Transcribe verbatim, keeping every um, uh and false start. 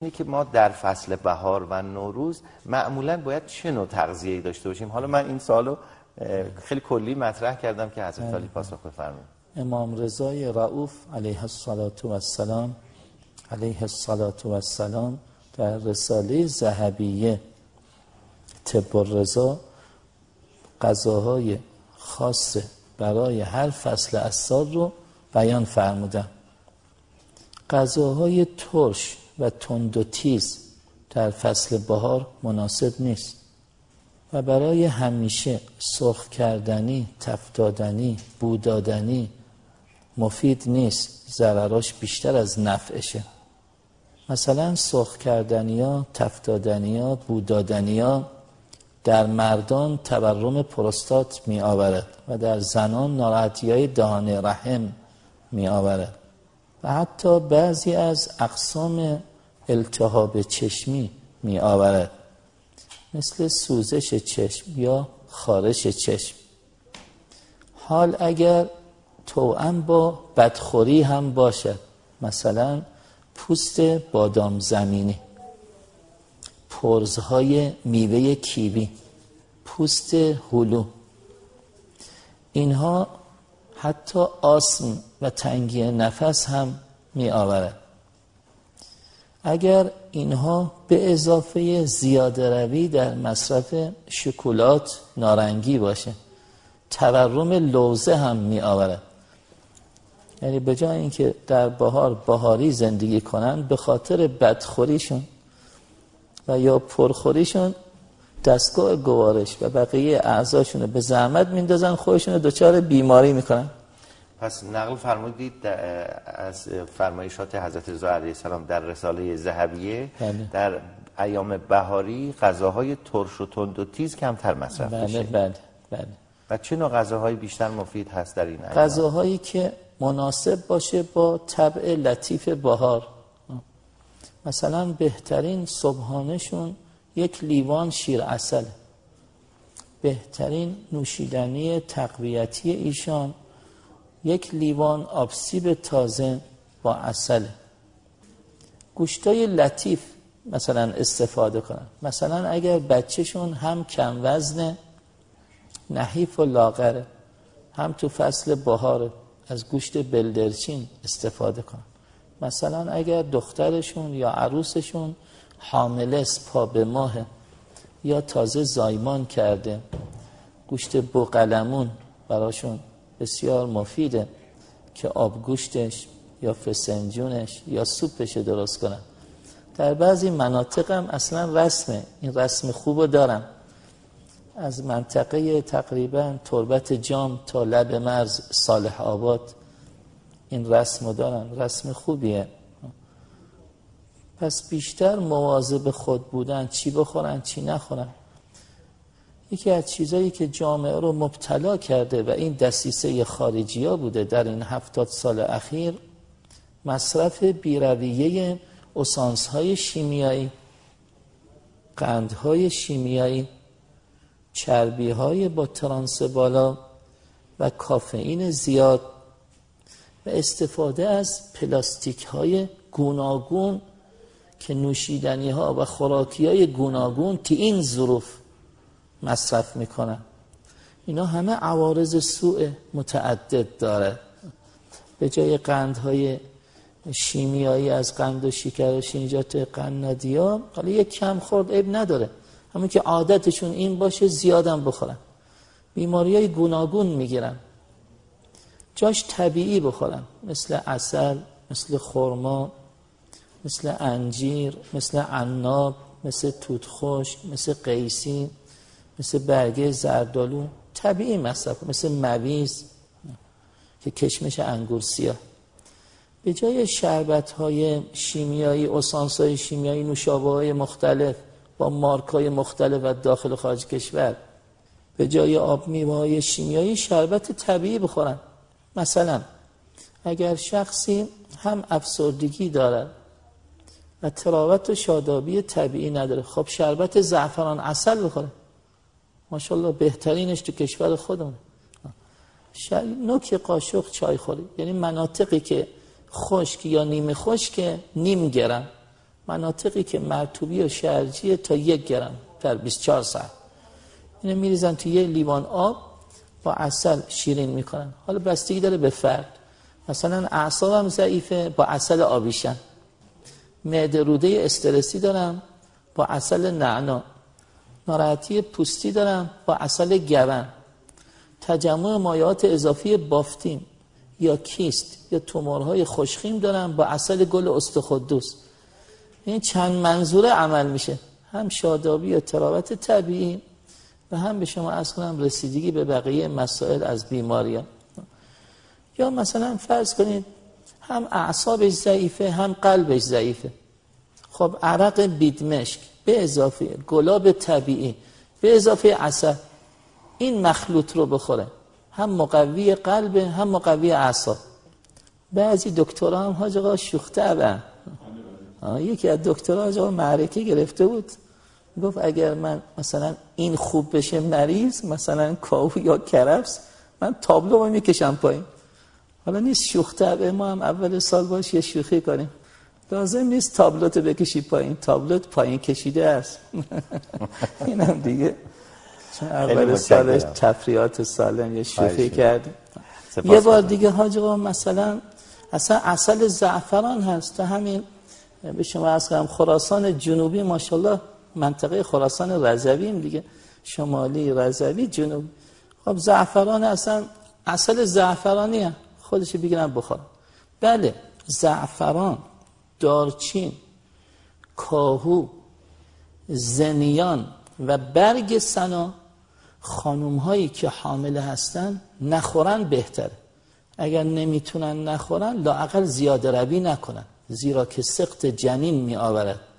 اینه که ما در فصل بهار و نوروز معمولا باید چه نوع تغذیه‌ای داشته باشیم؟ حالا من این سوالو خیلی کلی مطرح کردم که حضرت عالی پاسخ بفرمایید. امام رضای رؤوف علیه السلام علیه السلام در رساله ذهبیه طب الرضا غذاهای خاص برای هر فصل از سال رو بیان فرمودن. غذاهای ترش و تند و تیز در فصل بهار مناسب نیست و برای همیشه سرخ کردنی، تفت دادنی، بو دادنی مفید نیست، ضرراش بیشتر از نفعشه. مثلا سرخ کردنی ها، تفت دادنی ها، بو دادنی ها در مردان تورم پروستات می آورد و در زنان ناراحتی های دهان رحم می آورد و حتی بعضی از اقسام التهاب چشمی می آورد، مثل سوزش چشم یا خارش چشم. حال اگر توأم با بدخوری هم باشد، مثلا پوست بادام زمینی، پرزهای میوه کیوی، پوست هلو، اینها حتی آسم و تنگی نفس هم می آورد. اگر اینها به اضافه زیاده روی در مصرف شکلات نارنگی باشه، تورم لوزه هم می آورد. یعنی به جای اینکه در بهار بهاری زندگی کنن، به خاطر بدخوریشون و یا پرخوریشون دستگاه گوارش و بقیه اعضاشون رو به زحمت میندازن، خودشون رو دچار بیماری میکنن. پس نقل فرمودید از فرمایشات حضرت رضا علیه السلام در رساله ذهبیه بله. در ایام بهاری غذاهای ترش و تند و تیز کمتر مصرف بله بشه. بله بله. و چه نوع غذاهای بیشتر مفید هست در این ایام؟ غذاهایی که مناسب باشه با طبع لطیف بهار. مثلا بهترین صبحانهشون یک لیوان شیر عسل، بهترین نوشیدنی تقویتی ایشان یک لیوان آبسیب تازه با عسل. گوشتای لطیف مثلا استفاده کنن. مثلا اگر بچهشون هم کم وزنه، نحیف و لاغره، هم تو فصل بهاره، از گوشت بلدرچین استفاده کنن. مثلا اگر دخترشون یا عروسشون حامله است، پا به ماهه یا تازه زایمان کرده، گوشت بوقلمون براشون بسیار مفیده که آب گوشتش یا فسنجونش یا سوپش درست کنن. در بعضی مناطق هم اصلا رسمه، این رسم خوبو دارن. از منطقه تقریبا تربت جام تا لب مرز صالح آباد این رسمو دارن، رسم خوبیه. پس بیشتر مواظب خود بودن، چی بخورن چی نخورن. یکی از چیزایی که جامعه رو مبتلا کرده و این دسیسه خارجی ها بوده در این هفتاد سال اخیر، مصرف بیرویه اسانس های شیمیایی، قندهای شیمیایی، چربی های با ترانس بالا و کافئین زیاد و استفاده از پلاستیک های گوناگون که نوشیدنی ها و خوراکی های گوناگون تی این ظروف مصرف میکنن. اینا همه عوارض سوء متعدد داره. به جای قندهای شیمیایی از قند و شکر و شینجات قنادی ها، حالا یک کم خورد عیب نداره، همون که عادتشون این باشه زیادم بخورن، بیماری های گوناگون میگیرن. جاش طبیعی بخورن، مثل عسل، مثل خرما، مثل انجیر، مثل عناب، مثل توت خشک، مثل قیسی، مثل برگه زردالو، طبیعی مصرف، مثل مویز که کشمش انگور سیاه. به جای شربت‌های شیمیایی، اسانس‌های شیمیایی، نوشابه‌های مختلف با مارک‌های مختلف و داخل و خارج کشور، به جای آب میوه‌های شیمیایی شربت طبیعی بخورن. مثلا اگر شخصی هم افسردگی داره و تراوت و شادابی طبیعی نداره، خب شربت زعفران عسل بخوره، ماشاءالله بهترینش تو کشور خودمونه. نوک قاشق چای خوری، یعنی مناطقی که خشک یا نیمه خشک نیم گرم مناطقی که مرطوبی و شرجیه تا یک گرم در بیست و چهار ساعت اینو میریزن توی یه لیوان آب با عسل شیرین میکنن. حالا بستگی داره به فرد، مثلا اعصابم ضعیفه با عسل آبیشن، معده روده استرسی دارم با عسل نعنا، ناراحتی پوستی دارم با عسل گون، تجمع مایعات اضافی بافتیم یا کیست یا تومورهای خوشخیم دارم با عسل گل استخدوس. این چند منظوره عمل میشه، هم شادابی و تراوت طبیعی و هم به شما عرض کنم رسیدگی به بقیه مسائل از بیماری‌ها. یا مثلا فرض کنید هم اعصابش ضعیفه هم قلبش ضعیفه، خب عرق بیدمشک به اضافه گلاب طبیعی به اضافه عسل این مخلوط رو بخوره، هم مقوی قلب هم مقوی اعصاب. بعضی دکترها هم حاج آقا شوخ طبعن، یکی از دکترها حاج آقا معرکه گرفته بود، گفت اگر من مثلا این خوب بشه مریض مثلا کاهو یا کرفس من تابلو رو میکشم پایین. حالا نیست شوخ طبعه، ما هم اول سال باش یه شوخی کنیم، لازم نیست تابلوت بکشی پایین، تابلوت پایین کشیده است. اینم دیگه چون اول سالش تفریحات سالم یه شوخی کردیم. یه بار دیگه حاج آقا مثلا اصلا عسل زعفران هست، تا همین به شما عرض کنم خراسان جنوبی ماشاءالله منطقه خراسان رضویم دیگه، شمالی رضوی جنوب، خب زعفران اصلا عسل زعفرانی هم خودش بگیرن بخورن. بله زعفران، دارچین، کاهو، زنیان و برگ سنا خانوم هایی که حامله هستن نخورن بهتره. اگر نمیتونن نخورن لااقل زیاده روی نکنن، زیرا که سقط جنین می آورد.